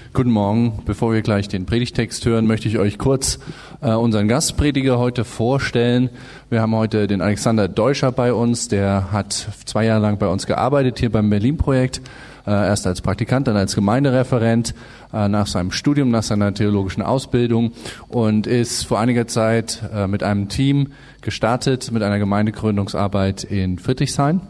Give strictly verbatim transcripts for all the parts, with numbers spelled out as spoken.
Guten Morgen. Bevor wir gleich den Predigtext hören, möchte ich euch kurz äh, unseren Gastprediger heute vorstellen. Wir haben heute den Alexander Deuscher bei uns. Der hat zwei Jahre lang bei uns gearbeitet, hier beim Berlin-Projekt. Äh, erst als Praktikant, dann als Gemeindereferent, äh, nach seinem Studium, nach seiner theologischen Ausbildung und ist vor einiger Zeit äh, mit einem Team gestartet, mit einer Gemeindegründungsarbeit in Friedrichshain.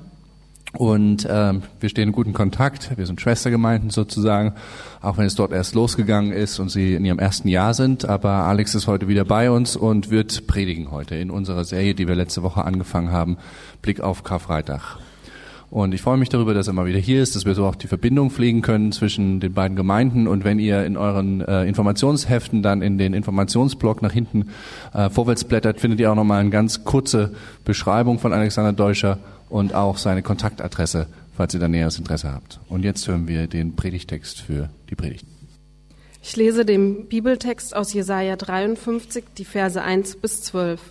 Und ähm, wir stehen in guten Kontakt, wir sind Schwestergemeinden sozusagen, auch wenn es dort erst losgegangen ist und sie in ihrem ersten Jahr sind. Aber Alex ist heute wieder bei uns und wird predigen heute in unserer Serie, die wir letzte Woche angefangen haben, Blick auf Karfreitag. Und ich freue mich darüber, dass er mal wieder hier ist, dass wir so auch die Verbindung pflegen können zwischen den beiden Gemeinden. Und wenn ihr in euren äh, Informationsheften dann in den Informationsblock nach hinten äh, vorwärts blättert, findet ihr auch nochmal eine ganz kurze Beschreibung von Alexander Deuscher und auch seine Kontaktadresse, falls ihr da näheres Interesse habt. Und jetzt hören wir den Predigtext für die Predigt. Ich lese den Bibeltext aus Jesaja dreiundfünfzig, die Verse eins bis zwölf.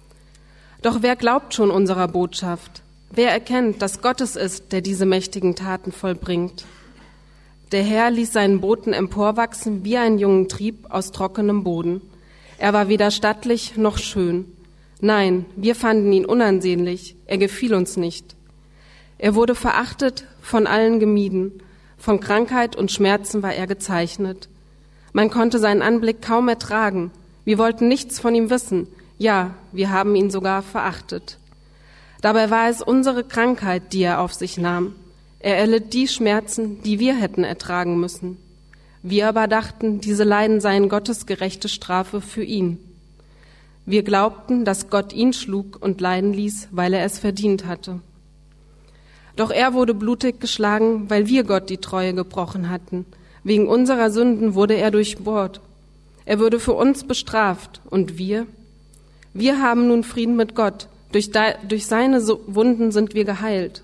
Doch wer glaubt schon unserer Botschaft? Wer erkennt, dass Gott es ist, der diese mächtigen Taten vollbringt? Der Herr ließ seinen Boten emporwachsen wie einen jungen Trieb aus trockenem Boden. Er war weder stattlich noch schön. Nein, wir fanden ihn unansehnlich, er gefiel uns nicht. Er wurde verachtet, von allen gemieden, von Krankheit und Schmerzen war er gezeichnet. Man konnte seinen Anblick kaum ertragen, wir wollten nichts von ihm wissen, ja, wir haben ihn sogar verachtet. Dabei war es unsere Krankheit, die er auf sich nahm. Er erlitt die Schmerzen, die wir hätten ertragen müssen. Wir aber dachten, diese Leiden seien Gottes gerechte Strafe für ihn. Wir glaubten, dass Gott ihn schlug und leiden ließ, weil er es verdient hatte. Doch er wurde blutig geschlagen, weil wir Gott die Treue gebrochen hatten. Wegen unserer Sünden wurde er durchbohrt. Er wurde für uns bestraft. Und wir? Wir haben nun Frieden mit Gott. Durch, de, durch seine Wunden sind wir geheilt.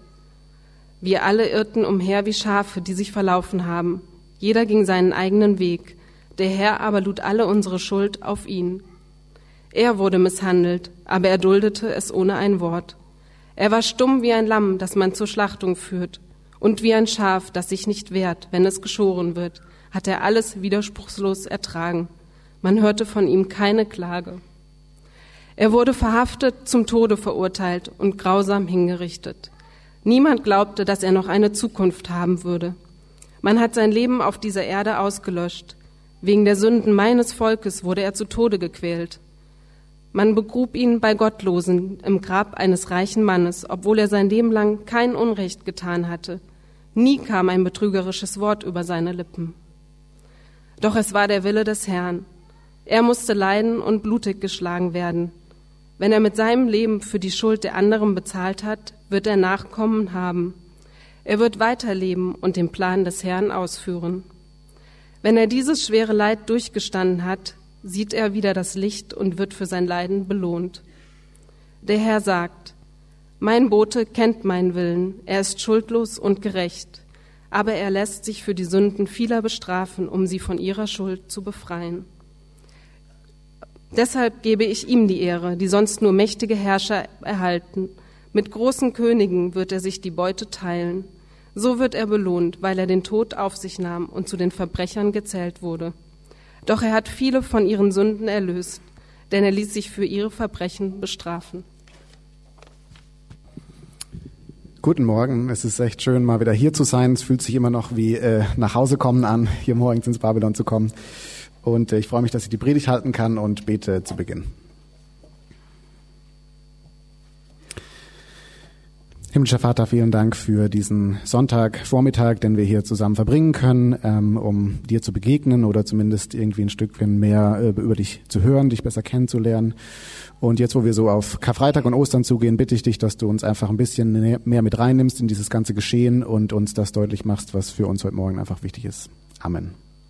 Wir alle irrten umher wie Schafe, die sich verlaufen haben. Jeder ging seinen eigenen Weg. Der Herr aber lud alle unsere Schuld auf ihn. Er wurde misshandelt, aber er duldete es ohne ein Wort. Er war stumm wie ein Lamm, das man zur Schlachtung führt, und wie ein Schaf, das sich nicht wehrt, wenn es geschoren wird, hat er alles widerspruchslos ertragen. Man hörte von ihm keine Klage. Er wurde verhaftet, zum Tode verurteilt und grausam hingerichtet. Niemand glaubte, dass er noch eine Zukunft haben würde. Man hat sein Leben auf dieser Erde ausgelöscht. Wegen der Sünden meines Volkes wurde er zu Tode gequält. Man begrub ihn bei Gottlosen im Grab eines reichen Mannes, obwohl er sein Leben lang kein Unrecht getan hatte. Nie kam ein betrügerisches Wort über seine Lippen. Doch es war der Wille des Herrn. Er musste leiden und blutig geschlagen werden. Wenn er mit seinem Leben für die Schuld der anderen bezahlt hat, wird er Nachkommen haben. Er wird weiterleben und den Plan des Herrn ausführen. Wenn er dieses schwere Leid durchgestanden hat, sieht er wieder das Licht und wird für sein Leiden belohnt. Der Herr sagt, mein Bote kennt meinen Willen, er ist schuldlos und gerecht, aber er lässt sich für die Sünden vieler bestrafen, um sie von ihrer Schuld zu befreien. Deshalb gebe ich ihm die Ehre, die sonst nur mächtige Herrscher erhalten. Mit großen Königen wird er sich die Beute teilen. So wird er belohnt, weil er den Tod auf sich nahm und zu den Verbrechern gezählt wurde. Doch er hat viele von ihren Sünden erlöst, denn er ließ sich für ihre Verbrechen bestrafen. Guten Morgen, es ist echt schön, mal wieder hier zu sein. Es fühlt sich immer noch wie äh, nach Hause kommen an, hier morgens ins Babylon zu kommen. Und äh, ich freue mich, dass ich die Predigt halten kann und bete zu Beginn. Himmlischer Vater, vielen Dank für diesen Sonntagvormittag, den wir hier zusammen verbringen können, ähm, um dir zu begegnen oder zumindest irgendwie ein Stückchen mehr äh, über dich zu hören, dich besser kennenzulernen. Und jetzt, wo wir so auf Karfreitag und Ostern zugehen, bitte ich dich, dass du uns einfach ein bisschen mehr mit reinnimmst in dieses ganze Geschehen und uns das deutlich machst, was für uns heute Morgen einfach wichtig ist. Amen.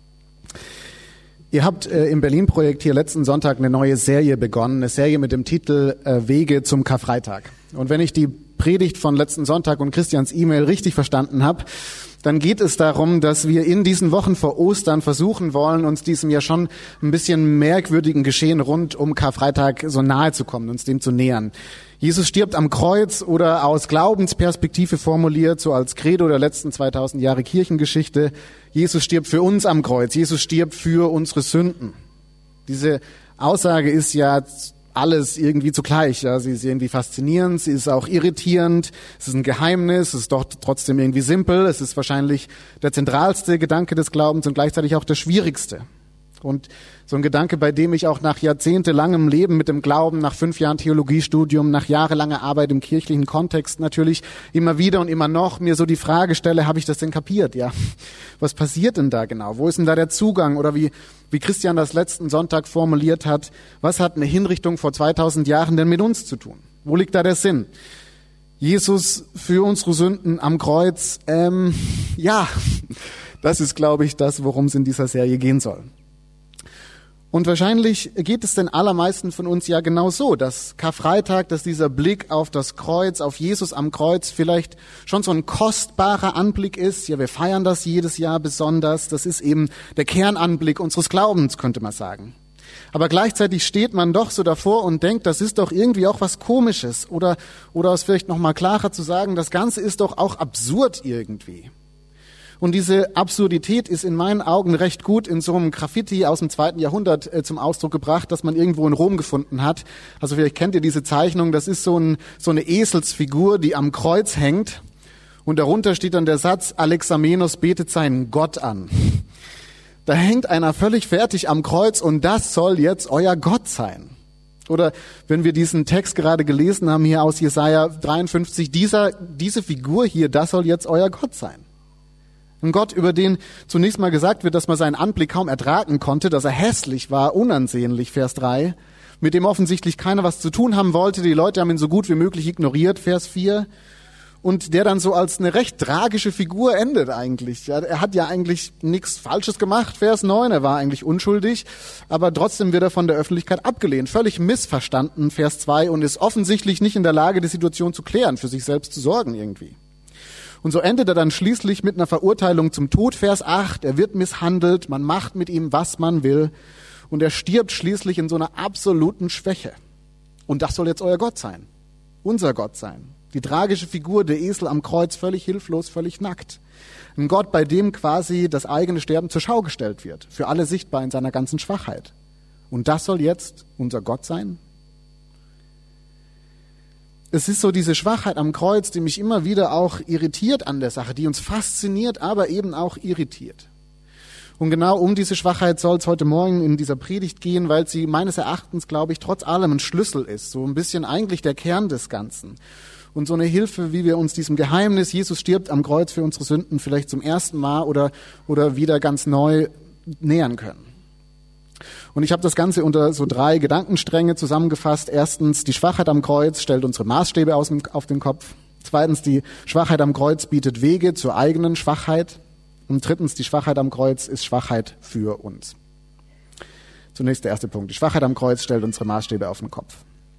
Ihr habt äh, im Berlin-Projekt hier letzten Sonntag eine neue Serie begonnen, eine Serie mit dem Titel äh, Wege zum Karfreitag. Und wenn ich die Predigt von letzten Sonntag und Christians E-Mail richtig verstanden habe, dann geht es darum, dass wir in diesen Wochen vor Ostern versuchen wollen, uns diesem ja schon ein bisschen merkwürdigen Geschehen rund um Karfreitag so nahe zu kommen, uns dem zu nähern. Jesus stirbt am Kreuz oder aus Glaubensperspektive formuliert, so als Credo der letzten zweitausend Jahre Kirchengeschichte, Jesus stirbt für uns am Kreuz, Jesus stirbt für unsere Sünden. Diese Aussage ist ja alles irgendwie zugleich. Ja. Sie ist irgendwie faszinierend, sie ist auch irritierend, es ist ein Geheimnis, es ist doch trotzdem irgendwie simpel, es ist wahrscheinlich der zentralste Gedanke des Glaubens und gleichzeitig auch der schwierigste. Und so ein Gedanke, bei dem ich auch nach jahrzehntelangem Leben mit dem Glauben, nach fünf Jahren Theologiestudium, nach jahrelanger Arbeit im kirchlichen Kontext natürlich immer wieder und immer noch mir so die Frage stelle, habe ich das denn kapiert? Ja, was passiert denn da genau? Wo ist denn da der Zugang? Oder wie, wie Christian das letzten Sonntag formuliert hat, was hat eine Hinrichtung vor zweitausend Jahren denn mit uns zu tun? Wo liegt da der Sinn? Jesus für unsere Sünden am Kreuz, ähm, ja, das ist, glaube ich, das, worum es in dieser Serie gehen soll. Und wahrscheinlich geht es den allermeisten von uns ja genau so, dass Karfreitag, dass dieser Blick auf das Kreuz, auf Jesus am Kreuz vielleicht schon so ein kostbarer Anblick ist. Ja, wir feiern das jedes Jahr besonders. Das ist eben der Kernanblick unseres Glaubens, könnte man sagen. Aber gleichzeitig steht man doch so davor und denkt, das ist doch irgendwie auch was Komisches. Oder, oder es vielleicht noch mal klarer zu sagen, das Ganze ist doch auch absurd irgendwie. Und diese Absurdität ist in meinen Augen recht gut in so einem Graffiti aus dem zweiten Jahrhundert äh, zum Ausdruck gebracht, das man irgendwo in Rom gefunden hat. Also vielleicht kennt ihr diese Zeichnung, das ist so, ein, so eine Eselsfigur, die am Kreuz hängt. Und darunter steht dann der Satz, Alexamenos betet seinen Gott an. Da hängt einer völlig fertig am Kreuz und das soll jetzt euer Gott sein. Oder wenn wir diesen Text gerade gelesen haben hier aus Jesaja dreiundfünfzig, dieser, diese Figur hier, das soll jetzt euer Gott sein. Ein Gott, über den zunächst mal gesagt wird, dass man seinen Anblick kaum ertragen konnte, dass er hässlich war, unansehnlich, Vers drei, mit dem offensichtlich keiner was zu tun haben wollte. Die Leute haben ihn so gut wie möglich ignoriert, Vers vier. Und der dann so als eine recht tragische Figur endet eigentlich. Ja, er hat ja eigentlich nichts Falsches gemacht, Vers neun, er war eigentlich unschuldig, aber trotzdem wird er von der Öffentlichkeit abgelehnt, völlig missverstanden, Vers zwei, und ist offensichtlich nicht in der Lage, die Situation zu klären, für sich selbst zu sorgen irgendwie. Und so endet er dann schließlich mit einer Verurteilung zum Tod, Vers acht. Er wird misshandelt, man macht mit ihm, was man will. Und er stirbt schließlich in so einer absoluten Schwäche. Und das soll jetzt euer Gott sein, unser Gott sein. Die tragische Figur, der Esel am Kreuz, völlig hilflos, völlig nackt. Ein Gott, bei dem quasi das eigene Sterben zur Schau gestellt wird, für alle sichtbar in seiner ganzen Schwachheit. Und das soll jetzt unser Gott sein? Es ist so diese Schwachheit am Kreuz, die mich immer wieder auch irritiert an der Sache, die uns fasziniert, aber eben auch irritiert. Und genau um diese Schwachheit soll es heute Morgen in dieser Predigt gehen, weil sie meines Erachtens, glaube ich, trotz allem ein Schlüssel ist, so ein bisschen eigentlich der Kern des Ganzen. Und so eine Hilfe, wie wir uns diesem Geheimnis, Jesus stirbt am Kreuz für unsere Sünden, vielleicht zum ersten Mal oder, oder wieder ganz neu nähern können. Und ich habe das Ganze unter so drei Gedankenstränge zusammengefasst. Erstens, die Schwachheit am Kreuz stellt unsere Maßstäbe aus dem, auf den Kopf. Zweitens, die Schwachheit am Kreuz bietet Wege zur eigenen Schwachheit. Und drittens, die Schwachheit am Kreuz ist Schwachheit für uns. Zunächst der erste Punkt. Die Schwachheit am Kreuz stellt unsere Maßstäbe auf den Kopf.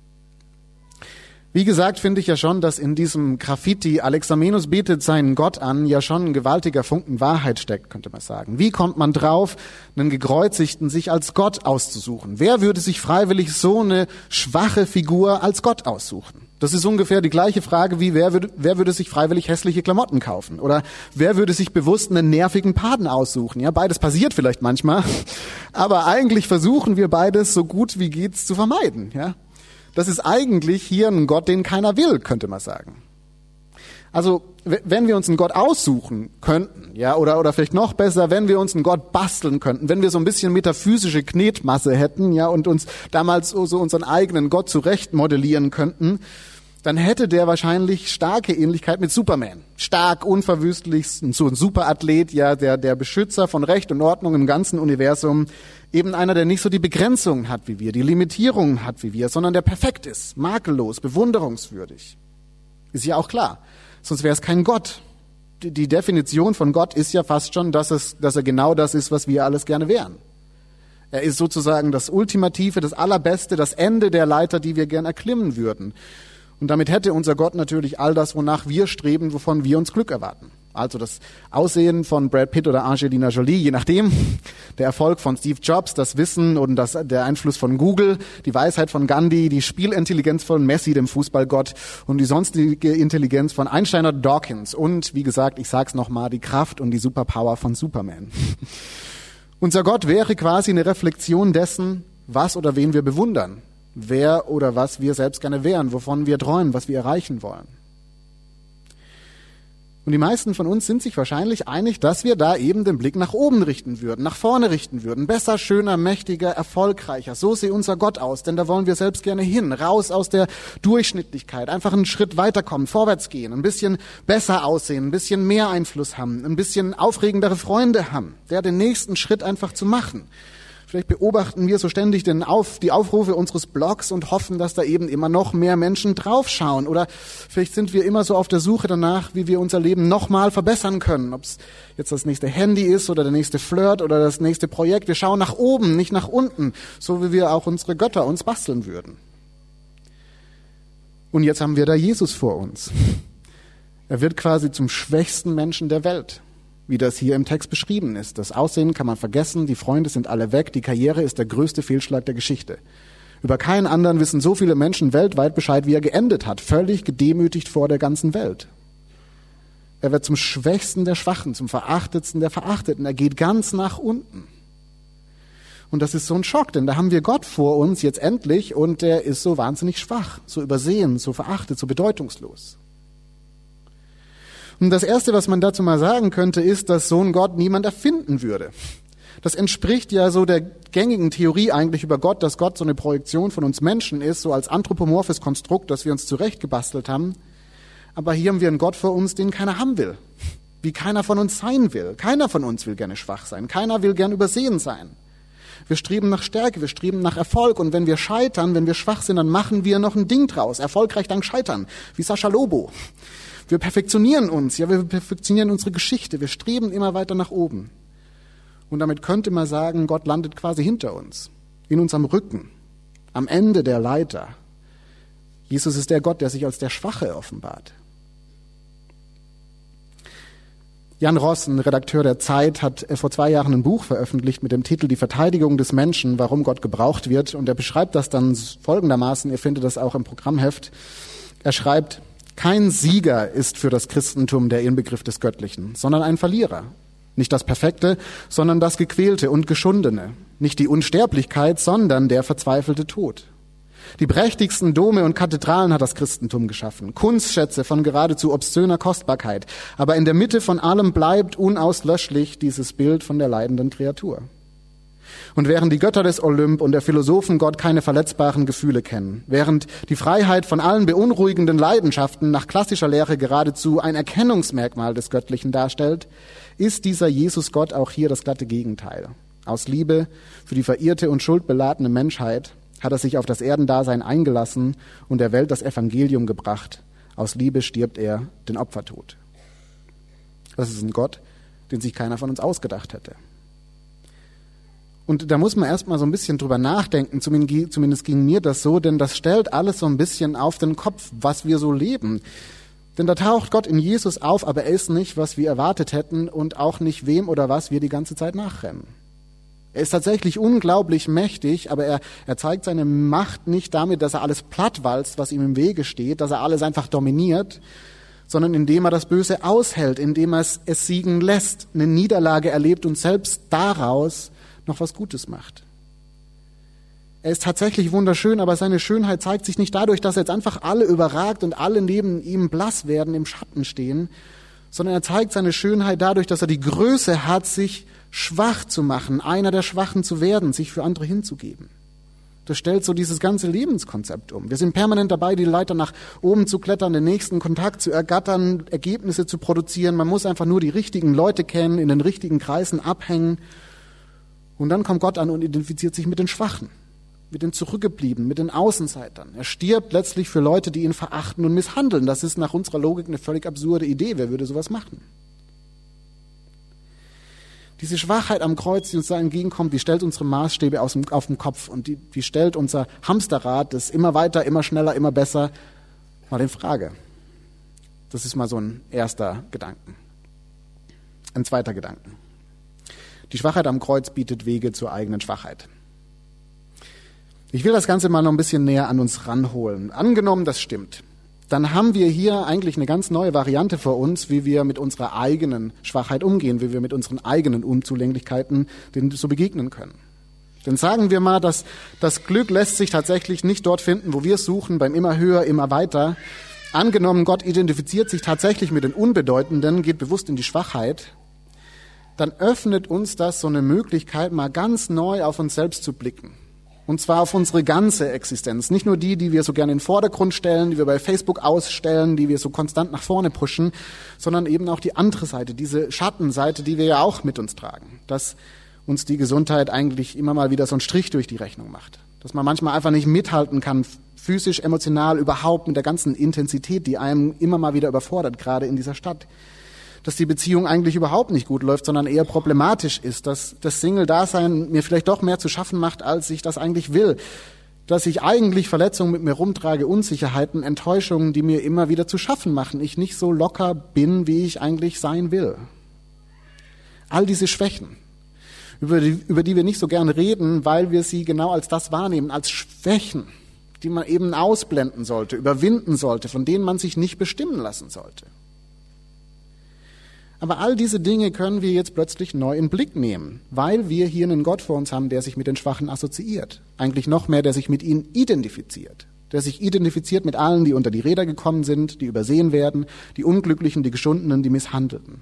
Wie gesagt, finde ich ja schon, dass in diesem Graffiti Alexamenos betet seinen Gott an ja schon ein gewaltiger Funken Wahrheit steckt, könnte man sagen. Wie kommt man drauf, einen Gekreuzigten sich als Gott auszusuchen? Wer würde sich freiwillig so eine schwache Figur als Gott aussuchen? Das ist ungefähr die gleiche Frage wie, wer würde, wer würde sich freiwillig hässliche Klamotten kaufen? Oder wer würde sich bewusst einen nervigen Paten aussuchen? Ja, beides passiert vielleicht manchmal, aber eigentlich versuchen wir beides so gut wie geht's zu vermeiden, ja. Das ist eigentlich hier ein Gott, den keiner will, könnte man sagen. Also, wenn wir uns einen Gott aussuchen könnten, ja, oder, oder vielleicht noch besser, wenn wir uns einen Gott basteln könnten, wenn wir so ein bisschen metaphysische Knetmasse hätten, ja, und uns damals so, so unseren eigenen Gott zurecht modellieren könnten, dann hätte der wahrscheinlich starke Ähnlichkeit mit Superman. Stark, unverwüstlich, so ein Superathlet, ja, der, der Beschützer von Recht und Ordnung im ganzen Universum. Eben einer, der nicht so die Begrenzungen hat wie wir, die Limitierungen hat wie wir, sondern der perfekt ist, makellos, bewunderungswürdig. Ist ja auch klar. Sonst wäre es kein Gott. Die, die Definition von Gott ist ja fast schon, dass, es, dass er genau das ist, was wir alles gerne wären. Er ist sozusagen das Ultimative, das Allerbeste, das Ende der Leiter, die wir gern erklimmen würden. Und damit hätte unser Gott natürlich all das, wonach wir streben, wovon wir uns Glück erwarten. Also das Aussehen von Brad Pitt oder Angelina Jolie, je nachdem. Der Erfolg von Steve Jobs, das Wissen und das, der Einfluss von Google, die Weisheit von Gandhi, die Spielintelligenz von Messi, dem Fußballgott, und die sonstige Intelligenz von Einstein oder Dawkins. Und wie gesagt, ich sag's nochmal, die Kraft und die Superpower von Superman. Unser Gott wäre quasi eine Reflexion dessen, was oder wen wir bewundern. Wer oder was wir selbst gerne wären, wovon wir träumen, was wir erreichen wollen. Und die meisten von uns sind sich wahrscheinlich einig, dass wir da eben den Blick nach oben richten würden, nach vorne richten würden. Besser, schöner, mächtiger, erfolgreicher. So sieht unser Gott aus, denn da wollen wir selbst gerne hin. Raus aus der Durchschnittlichkeit, einfach einen Schritt weiterkommen, vorwärts gehen, ein bisschen besser aussehen, ein bisschen mehr Einfluss haben, ein bisschen aufregendere Freunde haben, der den nächsten Schritt einfach zu machen. Vielleicht beobachten wir so ständig den Auf, die Aufrufe unseres Blogs und hoffen, dass da eben immer noch mehr Menschen draufschauen. Oder vielleicht sind wir immer so auf der Suche danach, wie wir unser Leben nochmal verbessern können. Ob es jetzt das nächste Handy ist oder der nächste Flirt oder das nächste Projekt. Wir schauen nach oben, nicht nach unten, so wie wir auch unsere Götter uns basteln würden. Und jetzt haben wir da Jesus vor uns. Er wird quasi zum schwächsten Menschen der Welt, wie das hier im Text beschrieben ist. Das Aussehen kann man vergessen, die Freunde sind alle weg, die Karriere ist der größte Fehlschlag der Geschichte. Über keinen anderen wissen so viele Menschen weltweit Bescheid, wie er geendet hat, völlig gedemütigt vor der ganzen Welt. Er wird zum Schwächsten der Schwachen, zum Verachtetsten der Verachteten, er geht ganz nach unten. Und das ist so ein Schock, denn da haben wir Gott vor uns jetzt endlich und der ist so wahnsinnig schwach, so übersehen, so verachtet, so bedeutungslos. Und das Erste, was man dazu mal sagen könnte, ist, dass so ein Gott niemand erfinden würde. Das entspricht ja so der gängigen Theorie eigentlich über Gott, dass Gott so eine Projektion von uns Menschen ist, so als anthropomorphes Konstrukt, das wir uns zurechtgebastelt haben. Aber hier haben wir einen Gott vor uns, den keiner haben will, wie keiner von uns sein will. Keiner von uns will gerne schwach sein, keiner will gern übersehen sein. Wir streben nach Stärke, wir streben nach Erfolg und wenn wir scheitern, wenn wir schwach sind, dann machen wir noch ein Ding draus, erfolgreich dank Scheitern, wie Sascha Lobo. Wir perfektionieren uns, ja, wir perfektionieren unsere Geschichte, wir streben immer weiter nach oben. Und damit könnte man sagen, Gott landet quasi hinter uns, in unserem Rücken, am Ende der Leiter. Jesus ist der Gott, der sich als der Schwache offenbart. Jan Ross, ein Redakteur der Zeit, hat vor zwei Jahren ein Buch veröffentlicht mit dem Titel Die Verteidigung des Menschen, warum Gott gebraucht wird. Und er beschreibt das dann folgendermaßen, ihr findet das auch im Programmheft. Er schreibt: Kein Sieger ist für das Christentum der Inbegriff des Göttlichen, sondern ein Verlierer. Nicht das Perfekte, sondern das Gequälte und Geschundene. Nicht die Unsterblichkeit, sondern der verzweifelte Tod. Die prächtigsten Dome und Kathedralen hat das Christentum geschaffen. Kunstschätze von geradezu obszöner Kostbarkeit. Aber in der Mitte von allem bleibt unauslöschlich dieses Bild von der leidenden Kreatur. Und während die Götter des Olymp und der Philosophengott keine verletzbaren Gefühle kennen, während die Freiheit von allen beunruhigenden Leidenschaften nach klassischer Lehre geradezu ein Erkennungsmerkmal des Göttlichen darstellt, ist dieser Jesusgott auch hier das glatte Gegenteil. Aus Liebe für die verirrte und schuldbeladene Menschheit hat er sich auf das Erdendasein eingelassen und der Welt das Evangelium gebracht. Aus Liebe stirbt er den Opfertod. Das ist ein Gott, den sich keiner von uns ausgedacht hätte. Und da muss man erstmal so ein bisschen drüber nachdenken, zumindest ging mir das so, denn das stellt alles so ein bisschen auf den Kopf, was wir so leben. Denn da taucht Gott in Jesus auf, aber er ist nicht, was wir erwartet hätten und auch nicht wem oder was wir die ganze Zeit nachrennen. Er ist tatsächlich unglaublich mächtig, aber er, er zeigt seine Macht nicht damit, dass er alles plattwalzt, was ihm im Wege steht, dass er alles einfach dominiert, sondern indem er das Böse aushält, indem er es, es siegen lässt, eine Niederlage erlebt und selbst daraus noch was Gutes macht. Er ist tatsächlich wunderschön, aber seine Schönheit zeigt sich nicht dadurch, dass er jetzt einfach alle überragt und alle neben ihm blass werden, im Schatten stehen, sondern er zeigt seine Schönheit dadurch, dass er die Größe hat, sich schwach zu machen, einer der Schwachen zu werden, sich für andere hinzugeben. Das stellt so dieses ganze Lebenskonzept um. Wir sind permanent dabei, die Leiter nach oben zu klettern, den nächsten Kontakt zu ergattern, Ergebnisse zu produzieren. Man muss einfach nur die richtigen Leute kennen, in den richtigen Kreisen abhängen. Und dann kommt Gott an und identifiziert sich mit den Schwachen, mit den Zurückgebliebenen, mit den Außenseitern. Er stirbt letztlich für Leute, die ihn verachten und misshandeln. Das ist nach unserer Logik eine völlig absurde Idee. Wer würde sowas machen? Diese Schwachheit am Kreuz, die uns da entgegenkommt, die stellt unsere Maßstäbe aus dem, auf den Kopf und die, die stellt unser Hamsterrad, das immer weiter, immer schneller, immer besser, mal in Frage. Das ist mal so ein erster Gedanken. Ein zweiter Gedanke. Die Schwachheit am Kreuz bietet Wege zur eigenen Schwachheit. Ich will das Ganze mal noch ein bisschen näher an uns ranholen. Angenommen, das stimmt. Dann haben wir hier eigentlich eine ganz neue Variante vor uns, wie wir mit unserer eigenen Schwachheit umgehen, wie wir mit unseren eigenen Unzulänglichkeiten denen so begegnen können. Denn sagen wir mal, dass das Glück lässt sich tatsächlich nicht dort finden, wo wir es suchen, beim immer höher, immer weiter. Angenommen, Gott identifiziert sich tatsächlich mit den Unbedeutenden, geht bewusst in die Schwachheit, dann öffnet uns das so eine Möglichkeit, mal ganz neu auf uns selbst zu blicken. Und zwar auf unsere ganze Existenz. Nicht nur die, die wir so gerne in den Vordergrund stellen, die wir bei Facebook ausstellen, die wir so konstant nach vorne pushen, sondern eben auch die andere Seite, diese Schattenseite, die wir ja auch mit uns tragen. Dass uns die Gesundheit eigentlich immer mal wieder so einen Strich durch die Rechnung macht. Dass man manchmal einfach nicht mithalten kann, physisch, emotional, überhaupt mit der ganzen Intensität, die einem immer mal wieder überfordert, gerade in dieser Stadt. Dass die Beziehung eigentlich überhaupt nicht gut läuft, sondern eher problematisch ist, dass das Single-Dasein mir vielleicht doch mehr zu schaffen macht, als ich das eigentlich will, dass ich eigentlich Verletzungen mit mir rumtrage, Unsicherheiten, Enttäuschungen, die mir immer wieder zu schaffen machen, ich nicht so locker bin, wie ich eigentlich sein will. All diese Schwächen, über die, über die wir nicht so gern reden, weil wir sie genau als das wahrnehmen, als Schwächen, die man eben ausblenden sollte, überwinden sollte, von denen man sich nicht bestimmen lassen sollte. Aber all diese Dinge können wir jetzt plötzlich neu in den Blick nehmen, weil wir hier einen Gott vor uns haben, der sich mit den Schwachen assoziiert. Eigentlich noch mehr, der sich mit ihnen identifiziert. Der sich identifiziert mit allen, die unter die Räder gekommen sind, die übersehen werden, die Unglücklichen, die Geschundenen, die Misshandelten.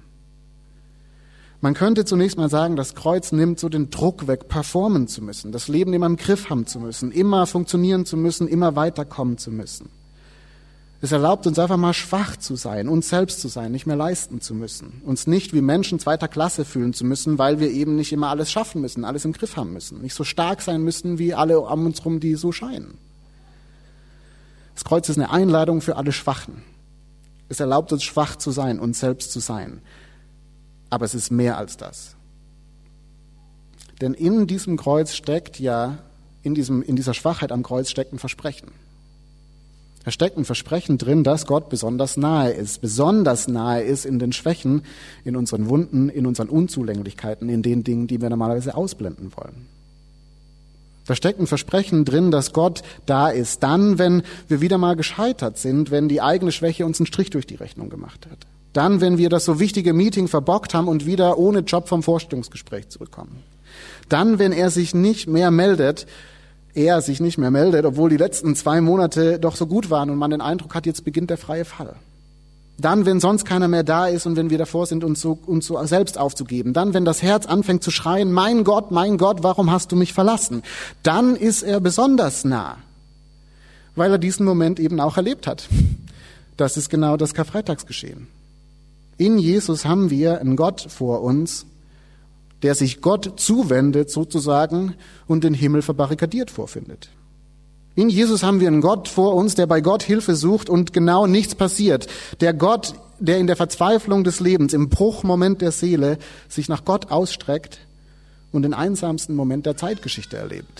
Man könnte zunächst mal sagen, das Kreuz nimmt so den Druck weg, performen zu müssen, das Leben immer im Griff haben zu müssen, immer funktionieren zu müssen, immer weiterkommen zu müssen. Es erlaubt uns einfach mal schwach zu sein, uns selbst zu sein, nicht mehr leisten zu müssen, uns nicht wie Menschen zweiter Klasse fühlen zu müssen, weil wir eben nicht immer alles schaffen müssen, alles im Griff haben müssen, nicht so stark sein müssen wie alle um uns herum, die so scheinen. Das Kreuz ist eine Einladung für alle Schwachen. Es erlaubt uns, schwach zu sein, uns selbst zu sein. Aber es ist mehr als das. Denn in diesem Kreuz steckt ja, in, diesem, in dieser Schwachheit am Kreuz steckt ein Versprechen. Da steckt ein Versprechen drin, dass Gott besonders nahe ist, besonders nahe ist in den Schwächen, in unseren Wunden, in unseren Unzulänglichkeiten, in den Dingen, die wir normalerweise ausblenden wollen. Da steckt ein Versprechen drin, dass Gott da ist, dann, wenn wir wieder mal gescheitert sind, wenn die eigene Schwäche uns einen Strich durch die Rechnung gemacht hat. Dann, wenn wir das so wichtige Meeting verbockt haben und wieder ohne Job vom Vorstellungsgespräch zurückkommen. Dann, wenn er sich nicht mehr meldet, er sich nicht mehr meldet, obwohl die letzten zwei Monate doch so gut waren und man den Eindruck hat, jetzt beginnt der freie Fall. Dann, wenn sonst keiner mehr da ist und wenn wir davor sind, uns so, uns so selbst aufzugeben. Dann, wenn das Herz anfängt zu schreien, mein Gott, mein Gott, warum hast du mich verlassen? Dann ist er besonders nah, weil er diesen Moment eben auch erlebt hat. Das ist genau das Karfreitagsgeschehen. In Jesus haben wir einen Gott vor uns, der sich Gott zuwendet sozusagen und den Himmel verbarrikadiert vorfindet. In Jesus haben wir einen Gott vor uns, der bei Gott Hilfe sucht und genau nichts passiert. Der Gott, der in der Verzweiflung des Lebens, im Bruchmoment der Seele, sich nach Gott ausstreckt und den einsamsten Moment der Zeitgeschichte erlebt.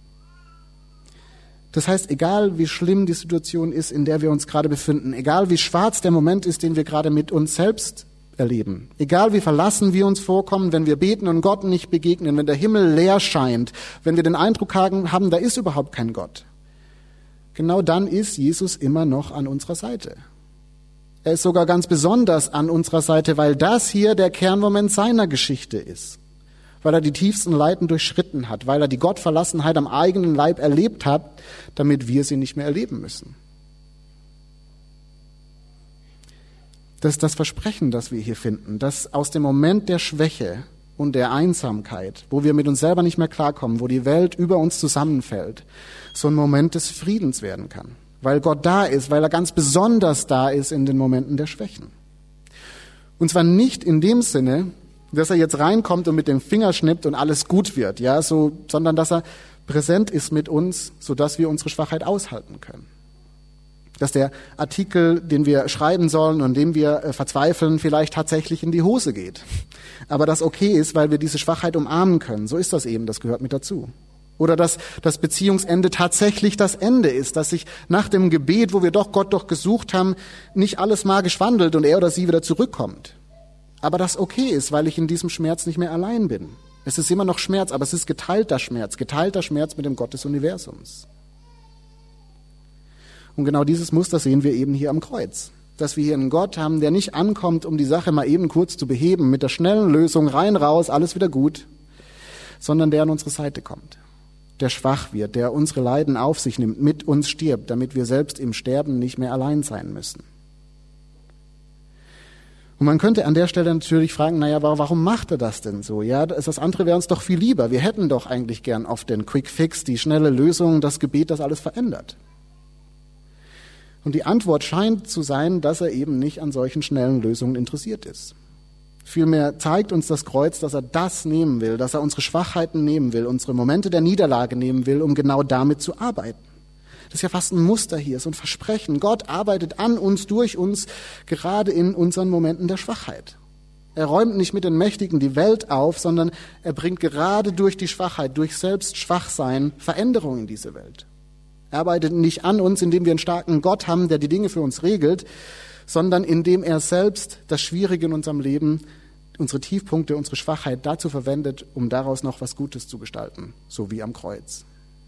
Das heißt, egal wie schlimm die Situation ist, in der wir uns gerade befinden, egal wie schwarz der Moment ist, den wir gerade mit uns selbst erleben, egal wie verlassen wir uns vorkommen, wenn wir beten und Gott nicht begegnen, wenn der Himmel leer scheint, wenn wir den Eindruck haben, da ist überhaupt kein Gott, genau dann ist Jesus immer noch an unserer Seite. Er ist sogar ganz besonders an unserer Seite, weil das hier der Kernmoment seiner Geschichte ist. Weil er die tiefsten Leiden durchschritten hat, weil er die Gottverlassenheit am eigenen Leib erlebt hat, damit wir sie nicht mehr erleben müssen. Das ist das Versprechen, das wir hier finden, dass aus dem Moment der Schwäche und der Einsamkeit, wo wir mit uns selber nicht mehr klarkommen, wo die Welt über uns zusammenfällt, so ein Moment des Friedens werden kann. Weil Gott da ist, weil er ganz besonders da ist in den Momenten der Schwächen. Und zwar nicht in dem Sinne, dass er jetzt reinkommt und mit dem Finger schnippt und alles gut wird, ja, so, sondern dass er präsent ist mit uns, sodass wir unsere Schwachheit aushalten können. Dass der Artikel, den wir schreiben sollen und dem wir äh, verzweifeln, vielleicht tatsächlich in die Hose geht. Aber das okay ist, weil wir diese Schwachheit umarmen können. So ist das eben, das gehört mit dazu. Oder dass das Beziehungsende tatsächlich das Ende ist, dass sich nach dem Gebet, wo wir doch Gott doch gesucht haben, nicht alles magisch wandelt und er oder sie wieder zurückkommt. Aber das okay ist, weil ich in diesem Schmerz nicht mehr allein bin. Es ist immer noch Schmerz, aber es ist geteilter Schmerz, geteilter Schmerz mit dem Gott des Universums. Und genau dieses Muster sehen wir eben hier am Kreuz. Dass wir hier einen Gott haben, der nicht ankommt, um die Sache mal eben kurz zu beheben, mit der schnellen Lösung, rein, raus, alles wieder gut, sondern der an unsere Seite kommt, der schwach wird, der unsere Leiden auf sich nimmt, mit uns stirbt, damit wir selbst im Sterben nicht mehr allein sein müssen. Und man könnte an der Stelle natürlich fragen, naja, warum macht er das denn so? Ja, das andere wäre uns doch viel lieber. Wir hätten doch eigentlich gern oft den Quick Fix, die schnelle Lösung, das Gebet, das alles verändert. Und die Antwort scheint zu sein, dass er eben nicht an solchen schnellen Lösungen interessiert ist. Vielmehr zeigt uns das Kreuz, dass er das nehmen will, dass er unsere Schwachheiten nehmen will, unsere Momente der Niederlage nehmen will, um genau damit zu arbeiten. Das ist ja fast ein Muster hier, so ein Versprechen. Gott arbeitet an uns, durch uns, gerade in unseren Momenten der Schwachheit. Er räumt nicht mit den Mächtigen die Welt auf, sondern er bringt gerade durch die Schwachheit, durch selbst Schwachsein Veränderung in diese Welt. Er arbeitet nicht an uns, indem wir einen starken Gott haben, der die Dinge für uns regelt, sondern indem er selbst das Schwierige in unserem Leben, unsere Tiefpunkte, unsere Schwachheit dazu verwendet, um daraus noch was Gutes zu gestalten, so wie am Kreuz.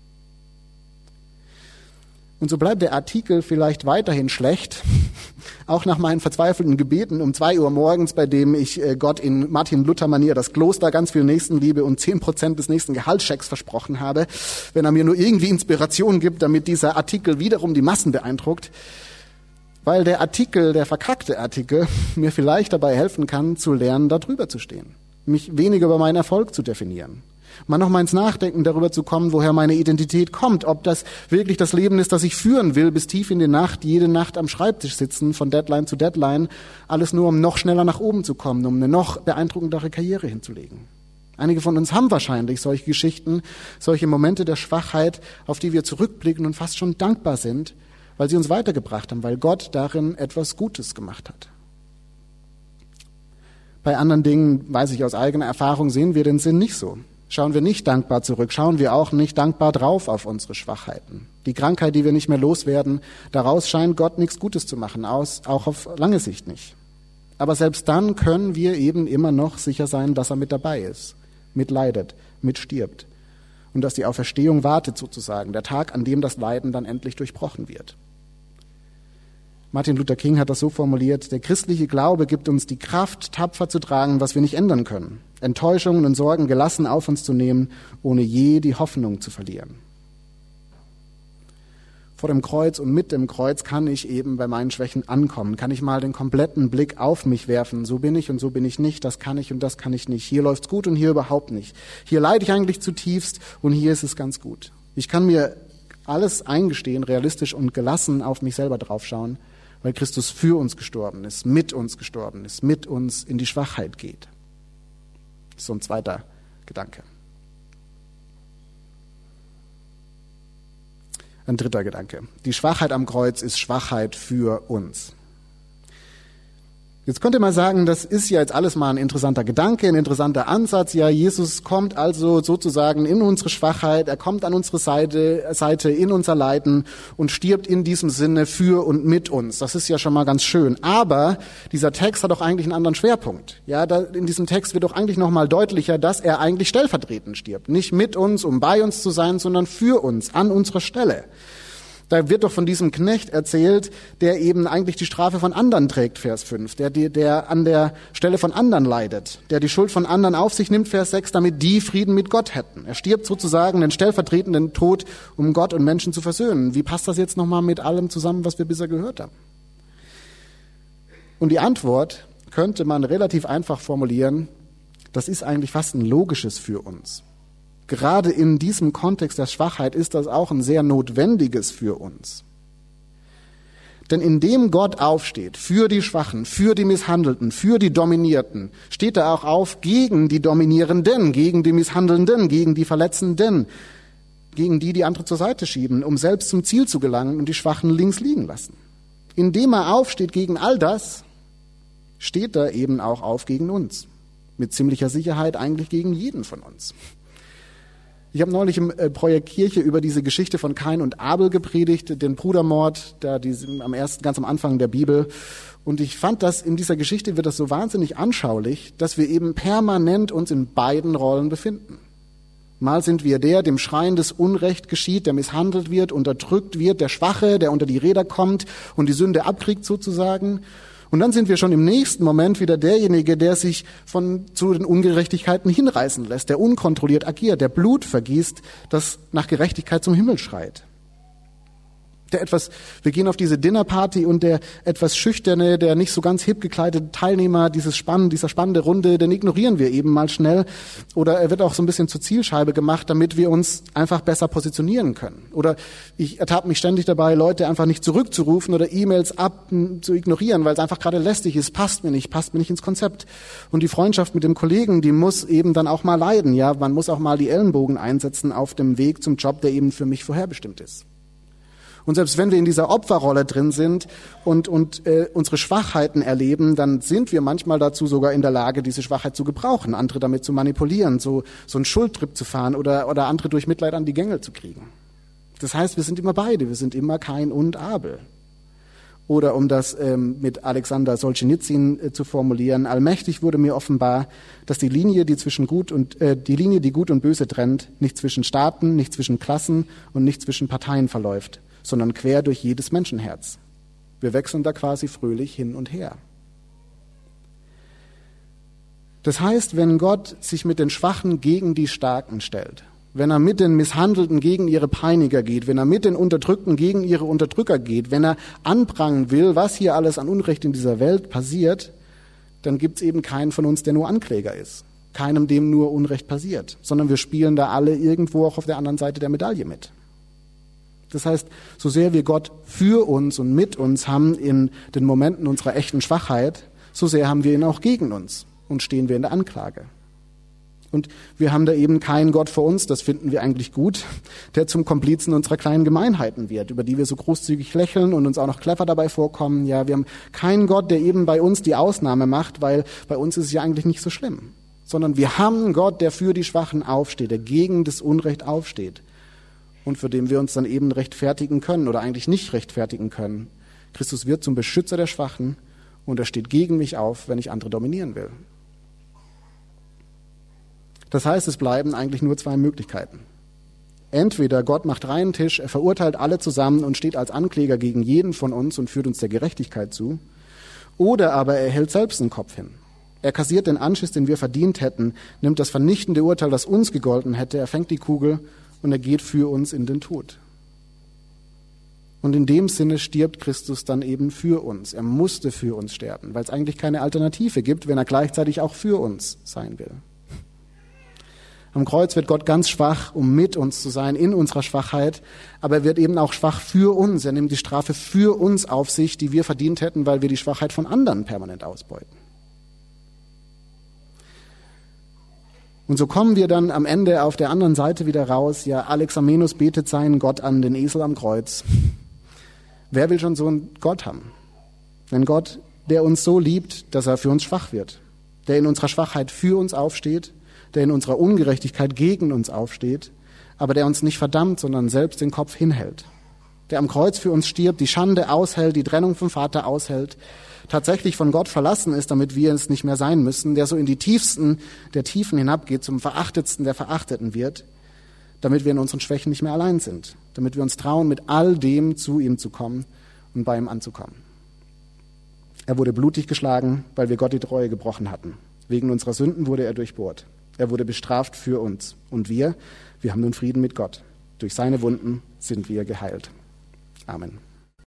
Und so bleibt der Artikel vielleicht weiterhin schlecht, auch nach meinen verzweifelten Gebeten um zwei Uhr morgens, bei dem ich Gott in Martin-Luther-Manier das Kloster, ganz viel Nächstenliebe und zehn Prozent des nächsten Gehaltschecks versprochen habe, wenn er mir nur irgendwie Inspiration gibt, damit dieser Artikel wiederum die Massen beeindruckt, weil der Artikel, der verkackte Artikel, mir vielleicht dabei helfen kann, zu lernen, da drüber zu stehen, mich weniger über meinen Erfolg zu definieren. Mal noch mal ins Nachdenken darüber zu kommen, woher meine Identität kommt, ob das wirklich das Leben ist, das ich führen will, bis tief in die Nacht, jede Nacht am Schreibtisch sitzen, von Deadline zu Deadline, alles nur, um noch schneller nach oben zu kommen, um eine noch beeindruckendere Karriere hinzulegen. Einige von uns haben wahrscheinlich solche Geschichten, solche Momente der Schwachheit, auf die wir zurückblicken und fast schon dankbar sind, weil sie uns weitergebracht haben, weil Gott darin etwas Gutes gemacht hat. Bei anderen Dingen, weiß ich aus eigener Erfahrung, sehen wir den Sinn nicht so. Schauen wir nicht dankbar zurück, schauen wir auch nicht dankbar drauf auf unsere Schwachheiten. Die Krankheit, die wir nicht mehr loswerden, daraus scheint Gott nichts Gutes zu machen, aus, auch auf lange Sicht nicht. Aber selbst dann können wir eben immer noch sicher sein, dass er mit dabei ist, mitleidet, mitstirbt. Und dass die Auferstehung wartet sozusagen, der Tag, an dem das Leiden dann endlich durchbrochen wird. Martin Luther King hat das so formuliert: Der christliche Glaube gibt uns die Kraft, tapfer zu tragen, was wir nicht ändern können. Enttäuschungen und Sorgen gelassen auf uns zu nehmen, ohne je die Hoffnung zu verlieren. Vor dem Kreuz und mit dem Kreuz kann ich eben bei meinen Schwächen ankommen. Kann ich mal den kompletten Blick auf mich werfen. So bin ich und so bin ich nicht. Das kann ich und das kann ich nicht. Hier läuft's gut und hier überhaupt nicht. Hier leide ich eigentlich zutiefst und hier ist es ganz gut. Ich kann mir alles eingestehen, realistisch und gelassen auf mich selber draufschauen, weil Christus für uns gestorben ist, mit uns gestorben ist, mit uns in die Schwachheit geht. Das ist so ein zweiter Gedanke. Ein dritter Gedanke. Die Schwachheit am Kreuz ist Schwachheit für uns. Jetzt könnte man sagen, das ist ja jetzt alles mal ein interessanter Gedanke, ein interessanter Ansatz. Ja, Jesus kommt also sozusagen in unsere Schwachheit, er kommt an unsere Seite, Seite in unser Leiden und stirbt in diesem Sinne für und mit uns. Das ist ja schon mal ganz schön. Aber dieser Text hat doch eigentlich einen anderen Schwerpunkt. Ja, da, in diesem Text wird doch eigentlich noch mal deutlicher, dass er eigentlich stellvertretend stirbt. Nicht mit uns, um bei uns zu sein, sondern für uns, an unserer Stelle. Da wird doch von diesem Knecht erzählt, der eben eigentlich die Strafe von anderen trägt, Vers fünf, der, der, der an der Stelle von anderen leidet, der die Schuld von anderen auf sich nimmt, Vers sechs, damit die Frieden mit Gott hätten. Er stirbt sozusagen den stellvertretenden Tod, um Gott und Menschen zu versöhnen. Wie passt das jetzt nochmal mit allem zusammen, was wir bisher gehört haben? Und die Antwort könnte man relativ einfach formulieren: Das ist eigentlich fast ein logisches für uns. Gerade in diesem Kontext der Schwachheit ist das auch ein sehr notwendiges für uns. Denn indem Gott aufsteht für die Schwachen, für die Misshandelten, für die Dominierten, steht er auch auf gegen die Dominierenden, gegen die Misshandelnden, gegen die Verletzenden, gegen die, die andere zur Seite schieben, um selbst zum Ziel zu gelangen und die Schwachen links liegen lassen. Indem er aufsteht gegen all das, steht er eben auch auf gegen uns. Mit ziemlicher Sicherheit eigentlich gegen jeden von uns. Ich habe neulich im äh, Projekt Kirche über diese Geschichte von Kain und Abel gepredigt, den Brudermord, da diesen, am ersten, ganz am Anfang der Bibel. Und ich fand, dass in dieser Geschichte wird das so wahnsinnig anschaulich, dass wir eben permanent uns in beiden Rollen befinden. Mal sind wir der, dem schreiendes Unrecht geschieht, der misshandelt wird, unterdrückt wird, der Schwache, der unter die Räder kommt und die Sünde abkriegt sozusagen. Und dann sind wir schon im nächsten Moment wieder derjenige, der sich von zu den Ungerechtigkeiten hinreißen lässt, der unkontrolliert agiert, der Blut vergießt, das nach Gerechtigkeit zum Himmel schreit. Der etwas, wir gehen auf diese Dinnerparty und der etwas schüchterne, der nicht so ganz hip gekleidete Teilnehmer dieses Spann, dieser spannende Runde, den ignorieren wir eben mal schnell. Oder er wird auch so ein bisschen zur Zielscheibe gemacht, damit wir uns einfach besser positionieren können. Oder ich ertappe mich ständig dabei, Leute einfach nicht zurückzurufen oder E-Mails ab zu ignorieren, weil es einfach gerade lästig ist, passt mir nicht, passt mir nicht ins Konzept. Und die Freundschaft mit dem Kollegen, die muss eben dann auch mal leiden. Ja, man muss auch mal die Ellenbogen einsetzen auf dem Weg zum Job, der eben für mich vorherbestimmt ist. Und selbst wenn wir in dieser Opferrolle drin sind und, und äh, unsere Schwachheiten erleben, dann sind wir manchmal dazu sogar in der Lage, diese Schwachheit zu gebrauchen, andere damit zu manipulieren, so, so einen Schuldtrip zu fahren oder, oder andere durch Mitleid an die Gänge zu kriegen. Das heißt, wir sind immer beide, wir sind immer Kain und Abel. Oder um das ähm, mit Alexander Solzhenitsyn äh, zu formulieren, allmächtig wurde mir offenbar, dass die Linie, die zwischen Gut und äh, die Linie, die Gut und Böse trennt, nicht zwischen Staaten, nicht zwischen Klassen und nicht zwischen Parteien verläuft, sondern quer durch jedes Menschenherz. Wir wechseln da quasi fröhlich hin und her. Das heißt, wenn Gott sich mit den Schwachen gegen die Starken stellt, wenn er mit den Misshandelten gegen ihre Peiniger geht, wenn er mit den Unterdrückten gegen ihre Unterdrücker geht, wenn er anprangern will, was hier alles an Unrecht in dieser Welt passiert, dann gibt es eben keinen von uns, der nur Ankläger ist. Keinem, dem nur Unrecht passiert, sondern wir spielen da alle irgendwo auch auf der anderen Seite der Medaille mit. Das heißt, so sehr wir Gott für uns und mit uns haben in den Momenten unserer echten Schwachheit, so sehr haben wir ihn auch gegen uns und stehen wir in der Anklage. Und wir haben da eben keinen Gott vor uns, das finden wir eigentlich gut, der zum Komplizen unserer kleinen Gemeinheiten wird, über die wir so großzügig lächeln und uns auch noch clever dabei vorkommen. Ja, wir haben keinen Gott, der eben bei uns die Ausnahme macht, weil bei uns ist es ja eigentlich nicht so schlimm. Sondern wir haben einen Gott, der für die Schwachen aufsteht, der gegen das Unrecht aufsteht. Und für den wir uns dann eben rechtfertigen können oder eigentlich nicht rechtfertigen können. Christus wird zum Beschützer der Schwachen und er steht gegen mich auf, wenn ich andere dominieren will. Das heißt, es bleiben eigentlich nur zwei Möglichkeiten. Entweder Gott macht reinen Tisch, er verurteilt alle zusammen und steht als Ankläger gegen jeden von uns und führt uns der Gerechtigkeit zu, oder aber er hält selbst den Kopf hin. Er kassiert den Anschiss, den wir verdient hätten, nimmt das vernichtende Urteil, das uns gegolten hätte, er fängt die Kugel und er geht für uns in den Tod. Und in dem Sinne stirbt Christus dann eben für uns. Er musste für uns sterben, weil es eigentlich keine Alternative gibt, wenn er gleichzeitig auch für uns sein will. Am Kreuz wird Gott ganz schwach, um mit uns zu sein, in unserer Schwachheit, aber er wird eben auch schwach für uns. Er nimmt die Strafe für uns auf sich, die wir verdient hätten, weil wir die Schwachheit von anderen permanent ausbeuten. Und so kommen wir dann am Ende auf der anderen Seite wieder raus, ja, Alexamenus betet seinen Gott an, den Esel am Kreuz. Wer will schon so einen Gott haben? Ein Gott, der uns so liebt, dass er für uns schwach wird, der in unserer Schwachheit für uns aufsteht, der in unserer Ungerechtigkeit gegen uns aufsteht, aber der uns nicht verdammt, sondern selbst den Kopf hinhält, der am Kreuz für uns stirbt, die Schande aushält, die Trennung vom Vater aushält, tatsächlich von Gott verlassen ist, damit wir es nicht mehr sein müssen, der so in die tiefsten der Tiefen hinabgeht, zum Verachtetsten der Verachteten wird, damit wir in unseren Schwächen nicht mehr allein sind, damit wir uns trauen, mit all dem zu ihm zu kommen und bei ihm anzukommen. Er wurde blutig geschlagen, weil wir Gott die Treue gebrochen hatten. Wegen unserer Sünden wurde er durchbohrt. Er wurde bestraft für uns. Und wir, wir haben nun Frieden mit Gott. Durch seine Wunden sind wir geheilt. Amen.